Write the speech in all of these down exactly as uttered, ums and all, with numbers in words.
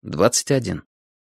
двадцать один.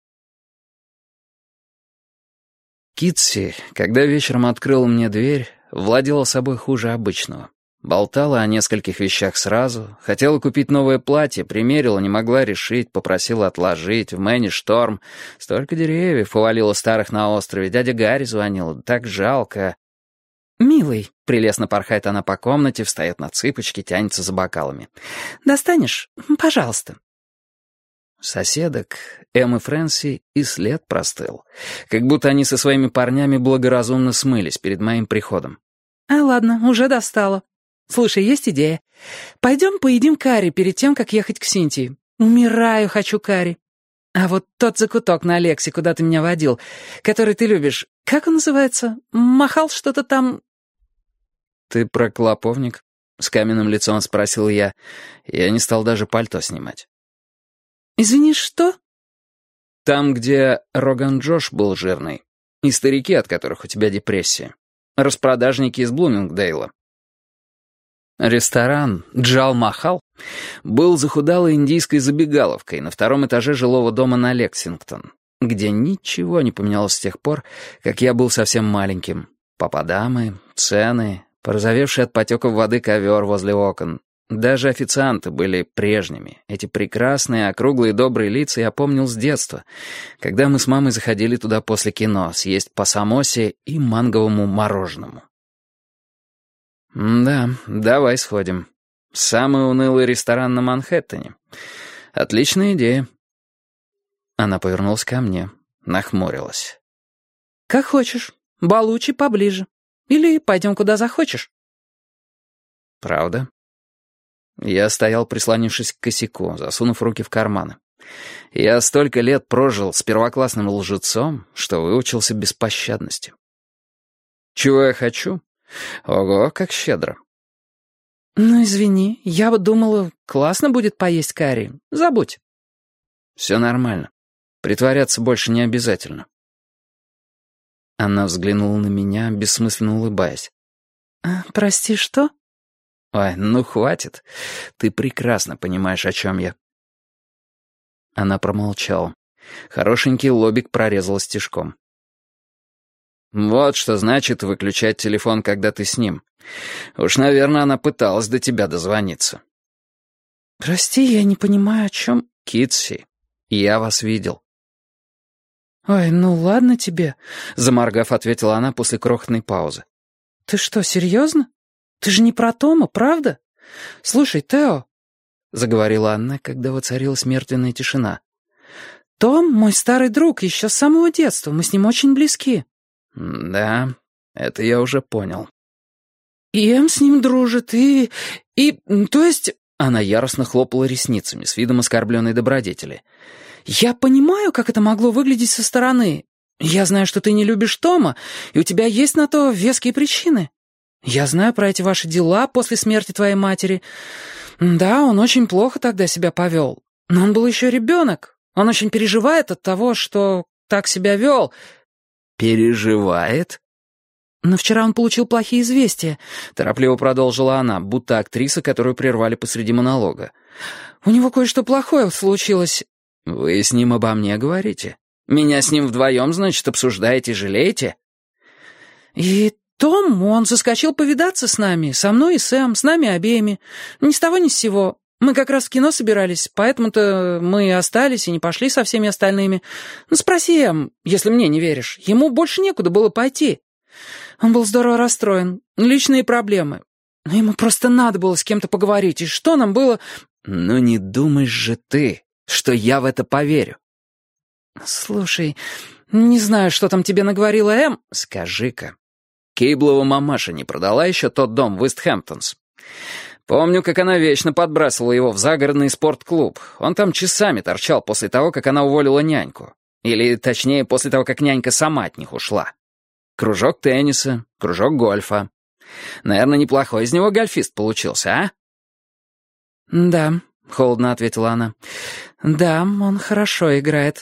Китси, когда вечером открыла мне дверь, владела собой хуже обычного. Болтала о нескольких вещах сразу, хотела купить новое платье, примерила, не могла решить, попросила отложить, в Мэне шторм. Столько деревьев повалило старых на острове, дядя Гарри звонил, так жалко. «Милый», — прелестно порхает она по комнате, встает на цыпочки, тянется за бокалами. «Достанешь? Пожалуйста». Соседок, Эм и Фрэнси, и след простыл. Как будто они со своими парнями благоразумно смылись перед моим приходом. «А ладно, уже достала. Слушай, есть идея. Пойдем поедим карри перед тем, как ехать к Синтии. Умираю, хочу карри. А вот тот закуток на Алексе, куда ты меня водил, который ты любишь, как он называется? Махал что-то там...» «Ты про клоповник?» — с каменным лицом спросил я. Я не стал даже пальто снимать. «Извини, что?» «Там, где Роган Джош был жирный. И старики, от которых у тебя депрессия. Распродажники из Блумингдейла». Ресторан «Джал Махал» был захудалой индийской забегаловкой на втором этаже жилого дома на Лексингтон, где ничего не поменялось с тех пор, как я был совсем маленьким. Попадамы, цены, порозовевший от потеков воды ковер возле окон. Даже официанты были прежними. Эти прекрасные, округлые, добрые лица я помнил с детства, когда мы с мамой заходили туда после кино съесть по самосе и манговому мороженому. «Да, давай сходим. Самый унылый ресторан на Манхэттене. Отличная идея». Она повернулась ко мне, нахмурилась. «Как хочешь. Балучи поближе. Или пойдем куда захочешь». «Правда?» Я стоял, прислонившись к косяку, засунув руки в карманы. Я столько лет прожил с первоклассным лжецом, что выучился беспощадности. Чего я хочу? Ого, как щедро. «Ну, извини, я бы думала, классно будет поесть карри. Забудь». «Все нормально. Притворяться больше не обязательно». Она взглянула на меня, бессмысленно улыбаясь. «А, прости, что?» «Ой, ну хватит. Ты прекрасно понимаешь, о чем я». Она промолчала. Хорошенький лобик прорезала стежком. «Вот что значит выключать телефон, когда ты с ним. Уж, наверное, она пыталась до тебя дозвониться». «Прости, я не понимаю, о чем...» «Китси, я вас видел». «Ой, ну ладно тебе», — заморгав, ответила она после крохотной паузы. «Ты что, серьезно? Ты же не про Тома, правда? Слушай, Тео», — заговорила она, когда воцарилась мертвенная тишина. «Том — мой старый друг еще с самого детства, мы с ним очень близки». «Да, это я уже понял». «И Эм с ним дружит, и... и... то есть...» Она яростно хлопала ресницами с видом оскорбленной добродетели. «Я понимаю, как это могло выглядеть со стороны. Я знаю, что ты не любишь Тома, и у тебя есть на то веские причины. Я знаю про эти ваши дела после смерти твоей матери. Да, он очень плохо тогда себя повел. Но он был еще ребенок. Он очень переживает от того, что так себя вел». «Переживает?» «Но вчера он получил плохие известия», — торопливо продолжила она, будто актриса, которую прервали посреди монолога. «У него кое-что плохое случилось». «Вы с ним обо мне говорите? Меня с ним вдвоем, значит, обсуждаете и жалеете?» «И Том, он заскочил повидаться с нами, со мной и Сэм, с нами обеими. Ни с того ни с сего. Мы как раз в кино собирались, поэтому-то мы и остались и не пошли со всеми остальными. Ну, спроси Эм, если мне не веришь. Ему больше некуда было пойти. Он был здорово расстроен. Личные проблемы. Но ему просто надо было с кем-то поговорить. И что нам было...» «Ну не думаешь же ты, что я в это поверю?» «Слушай, не знаю, что там тебе наговорила Эм...» «Скажи-ка, Кейблова мамаша не продала еще тот дом в Истхэмптонс? Помню, как она вечно подбрасывала его в загородный спортклуб. Он там часами торчал после того, как она уволила няньку. Или, точнее, после того, как нянька сама от них ушла. Кружок тенниса, кружок гольфа. Наверное, неплохой из него гольфист получился, а?» «Да», — холодно ответила она. «Да, он хорошо играет».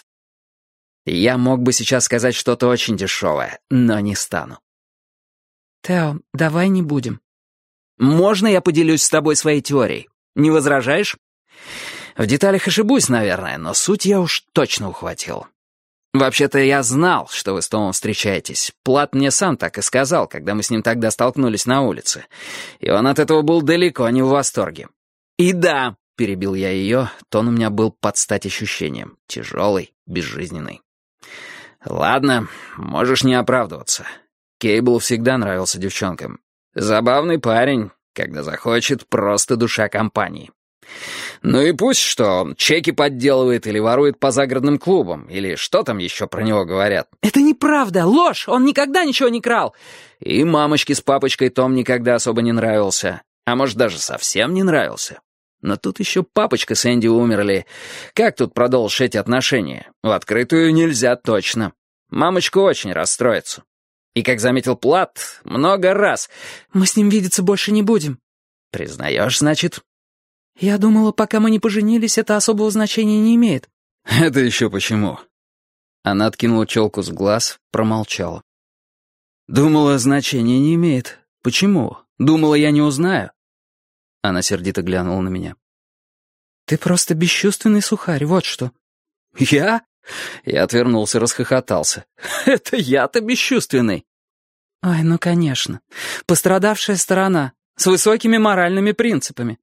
Я мог бы сейчас сказать что-то очень дешевое, но не стану. «Тео, давай не будем». «Можно я поделюсь с тобой своей теорией? Не возражаешь?» В деталях ошибусь, наверное, но суть я уж точно ухватил. Вообще-то я знал, что вы с Томом встречаетесь. Плат мне сам так и сказал, когда мы с ним тогда столкнулись на улице. И он от этого был далеко не в восторге. И да, перебил я ее, тон у меня был под стать ощущением. Тяжелый, безжизненный. Ладно, можешь не оправдываться. Кейбл всегда нравился девчонкам. Забавный парень, когда захочет, просто душа компании. Ну и пусть что, чеки подделывает или ворует по загородным клубам, или что там еще про него говорят. «Это неправда, ложь, он никогда ничего не крал!» И мамочке с папочкой Том никогда особо не нравился, а может даже совсем не нравился. Но тут еще папочка с Энди умерли. Как тут продолжить эти отношения? В открытую нельзя точно. Мамочка очень расстроится. И, как заметил Плат, много раз. «Мы с ним видеться больше не будем». «Признаешь, значит?» «Я думала, пока мы не поженились, это особого значения не имеет». «Это еще почему?» Она откинула челку с глаз, промолчала. «Думала, значения не имеет. Почему? Думала, я не узнаю?» Она сердито глянула на меня. «Ты просто бесчувственный сухарь, вот что». «Я?» Я отвернулся, расхохотался. «Это я-то бесчувственный». «Ой, ну конечно. Пострадавшая сторона, с высокими моральными принципами».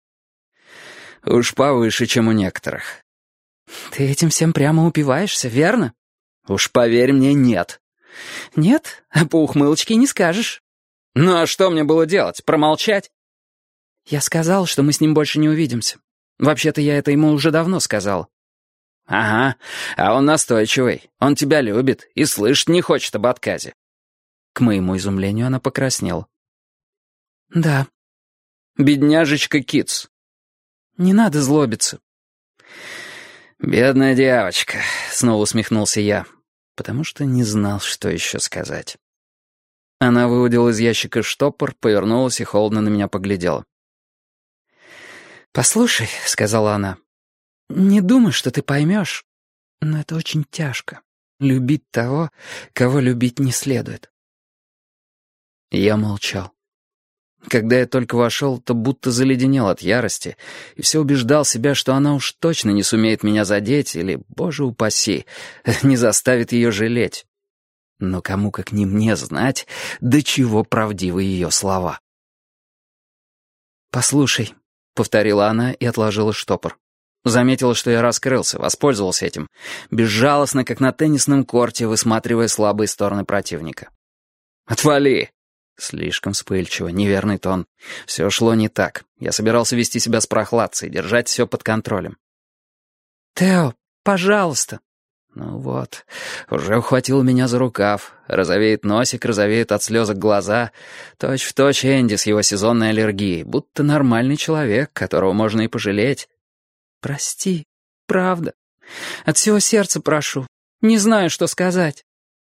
«Уж повыше, чем у некоторых». «Ты этим всем прямо упиваешься, верно?» «Уж поверь мне, нет». «Нет? А по ухмылочке не скажешь». «Ну а что мне было делать? Промолчать?» «Я сказал, что мы с ним больше не увидимся. Вообще-то я это ему уже давно сказал». «Ага, а он настойчивый. Он тебя любит и слышать не хочет об отказе». К моему изумлению она покраснела. «Да». «Бедняжечка Китс». «Не надо злобиться». «Бедная девочка», — снова усмехнулся я, потому что не знал, что еще сказать. Она выудила из ящика штопор, повернулась и холодно на меня поглядела. «Послушай», — сказала она, — «не думай, что ты поймешь, но это очень тяжко — любить того, кого любить не следует». Я молчал. Когда я только вошел, то будто заледенел от ярости и все убеждал себя, что она уж точно не сумеет меня задеть или, боже упаси, не заставит ее жалеть. Но кому как не мне знать, до чего правдивы ее слова. «Послушай», — повторила она и отложила штопор. Заметила, что я раскрылся, воспользовался этим, безжалостно, как на теннисном корте, высматривая слабые стороны противника. «Отвали!» Слишком вспыльчиво, неверный тон. Все шло не так. Я собирался вести себя с прохладцей, держать все под контролем. «Тео, пожалуйста». Ну вот, уже ухватил меня за рукав. Розовеет носик, розовеют от слезок глаза. Точь-в-точь Энди с его сезонной аллергией, будто нормальный человек, которого можно и пожалеть. «Прости, правда. От всего сердца прошу. Не знаю, что сказать».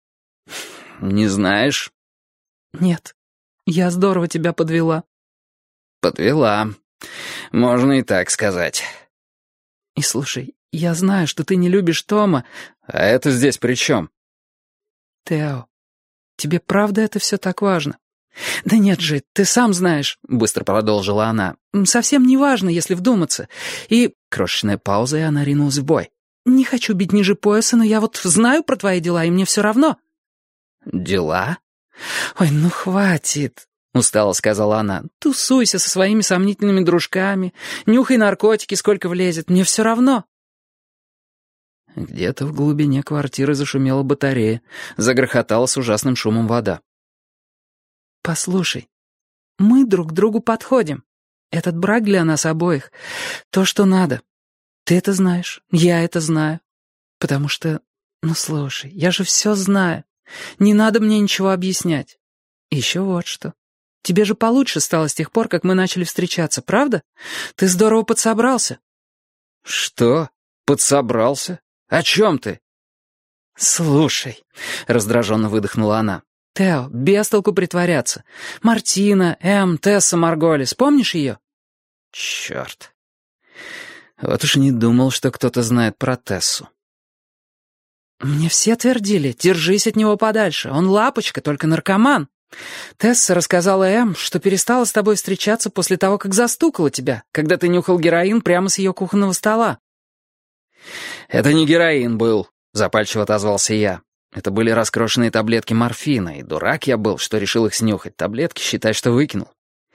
«Не знаешь?» «Нет, я здорово тебя подвела». «Подвела. Можно и так сказать». «И слушай, я знаю, что ты не любишь Тома». «А это здесь при чем?» «Тео, тебе правда это все так важно?» «Да нет же, ты сам знаешь», — быстро продолжила она. «Совсем не важно, если вдуматься». И крошечная пауза, и она ринулась в бой. «Не хочу бить ниже пояса, но я вот знаю про твои дела, и мне все равно». «Дела?» «Ой, ну хватит», — устало сказала она. «Тусуйся со своими сомнительными дружками, нюхай наркотики, сколько влезет, мне все равно». Где-то в глубине квартиры зашумела батарея, загрохотала с ужасным шумом вода. «Послушай, мы друг к другу подходим. Этот брак для нас обоих — то, что надо. Ты это знаешь, я это знаю. Потому что, ну слушай, я же все знаю. Не надо мне ничего объяснять. И еще вот что. Тебе же получше стало с тех пор, как мы начали встречаться, правда? Ты здорово подсобрался». «Что? Подсобрался? О чем ты?» «Слушай», — раздраженно выдохнула она. «Тео, без толку притворяться. Мартина, Эм, Тесса Марголис, помнишь ее?» «Черт. Вот уж не думал, что кто-то знает про Тессу». «Мне все твердили, держись от него подальше. Он лапочка, только наркоман. Тесса рассказала Эм, что перестала с тобой встречаться после того, как застукала тебя, когда ты нюхал героин прямо с ее кухонного стола». «Это не героин был», — запальчиво отозвался я. «Это были раскрошенные таблетки морфина, и дурак я был, что решил их снюхать. Таблетки, считай, что выкинул.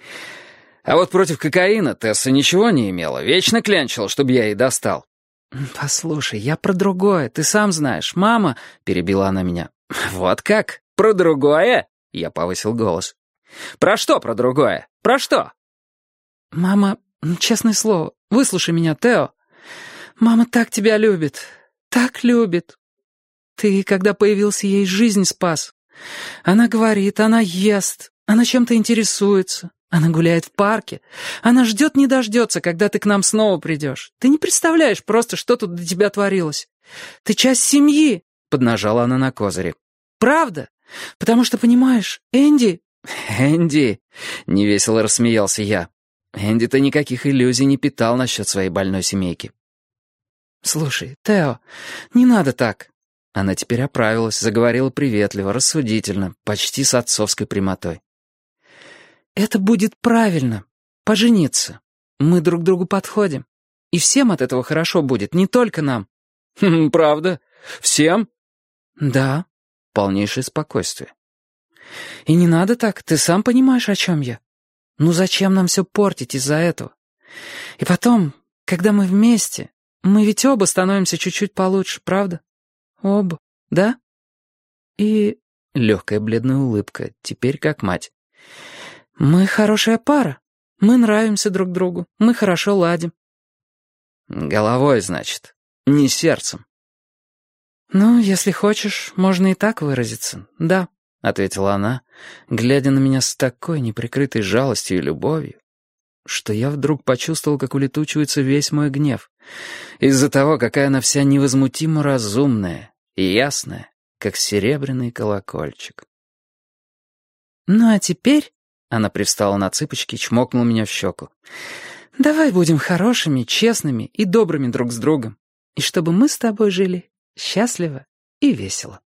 А вот против кокаина Тесса ничего не имела, вечно клянчила, чтобы я ей достал». «Послушай, я про другое, ты сам знаешь. Мама...» — перебила она меня. «Вот как? Про другое?» — я повысил голос. «Про что про другое? Про что?» «Мама, честное слово, выслушай меня, Тео. Мама так тебя любит, так любит. Ты, когда появился, ей жизнь спас. Она говорит, она ест, она чем-то интересуется, она гуляет в парке. Она ждет не дождется, когда ты к нам снова придешь. Ты не представляешь просто, что тут для тебя творилось. Ты часть семьи», — поднажала она на козыре. «Правда? Потому что, понимаешь, Энди...» «Энди!» — невесело рассмеялся я. «Энди-то никаких иллюзий не питал насчет своей больной семейки». «Слушай, Тео, не надо так». Она теперь оправилась, заговорила приветливо, рассудительно, почти с отцовской прямотой. «Это будет правильно. Пожениться. Мы друг другу подходим. И всем от этого хорошо будет, не только нам». «Хм, правда? Всем?» «Да». Полнейшее спокойствие. «И не надо так, ты сам понимаешь, о чем я. Ну зачем нам все портить из-за этого? И потом, когда мы вместе, мы ведь оба становимся чуть-чуть получше, правда? Оба, да? И...» Легкая бледная улыбка, теперь как мать. «Мы хорошая пара. Мы нравимся друг другу. Мы хорошо ладим». «Головой, значит, не сердцем». «Ну, если хочешь, можно и так выразиться, да», — ответила она, глядя на меня с такой неприкрытой жалостью и любовью, что я вдруг почувствовал, как улетучивается весь мой гнев, из-за того, какая она вся невозмутимо разумная и ясная, как серебряный колокольчик. «Ну а теперь...» — она привстала на цыпочки и чмокнула меня в щеку. «Давай будем хорошими, честными и добрыми друг с другом, и чтобы мы с тобой жили счастливо и весело».